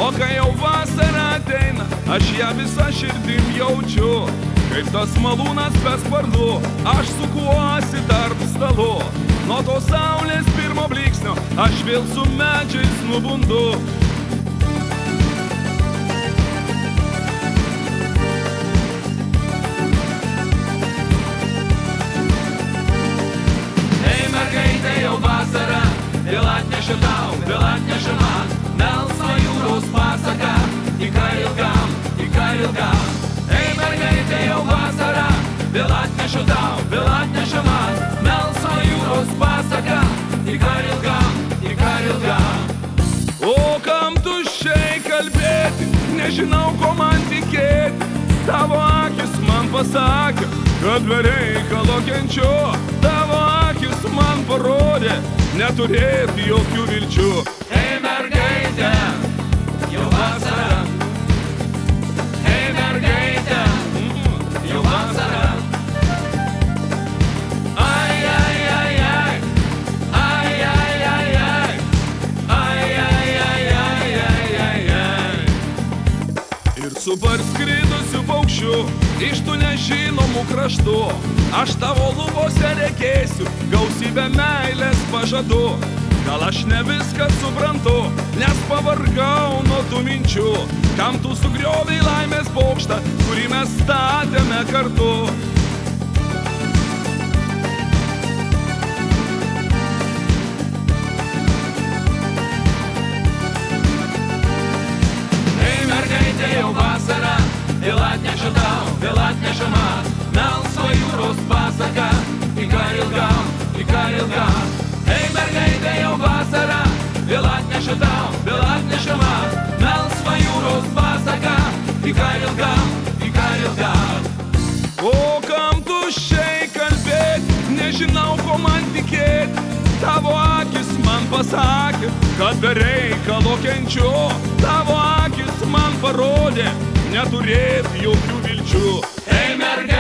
O kai jau vasara ateina, aš ją visą širdim jaučiu. Kaip tas malūnas be sparnų, aš sukuosi tarp stalų. Nuo to saulės pirmo blyksnio, aš vėl su medžiais nubundu. Ei mergaitė, jau vasara, vėl atnešė tau, vėl atnešė man melsvą jūros pasaką, tyka ilgam, tyka ilgam. Ei mergaitė, jau vasara, vėl atnešė tau, vėl atnešė man melsvą jūros pasaką, tyka ilgam, tyka ilgam. O kam tuščiai kalbėti, nežinau, ko man tikėti. Tavo akis man pasakė, kad be reikalo kenčiu. Tavo akis man parodė, neturėti jokių vilčių. Ei mergaitė, jau vasara. Ei mergaitė, jau vasara. Ai, ai, ai, ai. Ai, ai, ai, ai. Ai, ai, ai, ai, ai, ai, ai. Ir su parskridusiu paukščiu iš tų nežinomų kraštų aš tavo lubose regėsiu gausybę meilės pažadų. Gal aš ne viską suprantu, nes pavargau nuo tų minčių. Kam tu sugriovei laimės bokštą, kurį mes statėme kartu? Ei mergaitė, jau vasara, vėl atnešė tau, vėl atnešė man melsvą jūros pasaką, tyka ilgam, tyka ilgam. Ei mergaitė, jau vasara, vėl atnešė tau, vėl atnešė man melsvą jūros pasaką, tyka ilgam, tyka ilgam. O kam tuščiai kalbėti, nežinau, ko man tikėti. Tavo akis man pasakė, kad be reikalo kenčiu. Tavo akis man parodė, neturėti jokių vilčių. Ei mergaitė,